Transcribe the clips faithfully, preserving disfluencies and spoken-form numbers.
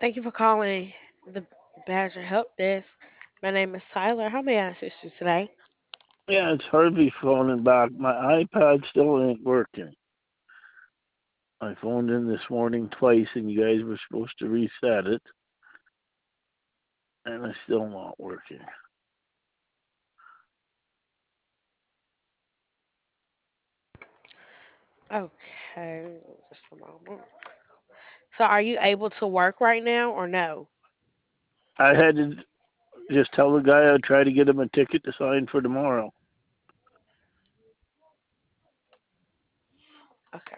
Thank you for calling the Badger Help Desk. My name is Tyler. How may I assist you today? Yeah, it's Harvey phoning back. My iPad still ain't working. I phoned in this morning twice, and you guys were supposed to reset it, and it's still not working. Okay, just a moment. So, are you able to work right now or no? I had to just tell the guy I'd try to get him a ticket to sign for tomorrow. Okay.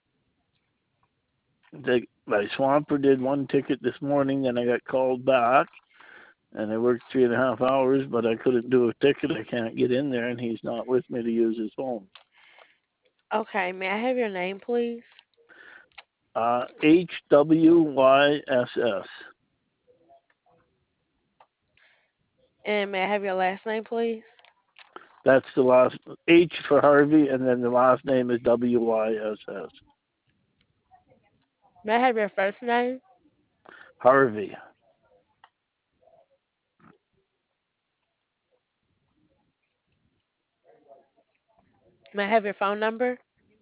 The, my swamper did one ticket this morning, then I got called back, and I worked three and a half hours, but I couldn't do a ticket. I can't get in there, and he's not with me to use his phone. Okay, may I have your name, please? Uh, H W Y S S. And may I have your last name, please? That's the last H for Harvey, and then the last name is W Y S S. May I have your first name? Harvey. May I have your phone number?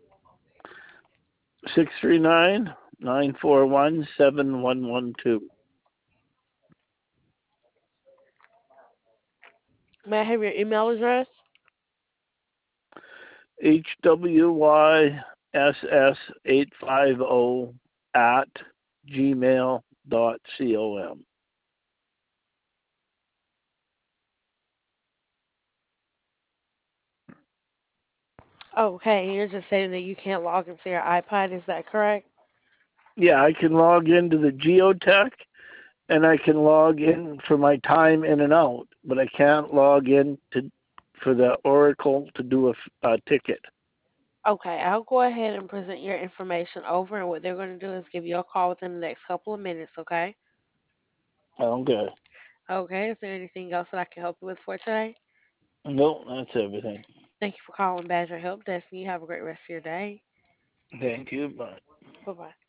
Six three nine nine four one seven one one two. May I have your email address? H W Y S S eight five zero at gmail dot com. Okay, you're just saying that you can't log into your iPad. Is that correct? Yeah, I can log into the Geotech, and I can log in for my time in and out, but I can't log in to for the Oracle to do a, a ticket. Okay, I'll go ahead and present your information over, and what they're going to do is give you a call within the next couple of minutes, okay? Okay. Okay, is there anything else that I can help you with for today? No, that's everything. Thank you for calling Badger Help Desk, and you have a great rest of your day. Thank you. Bye. Bye bye.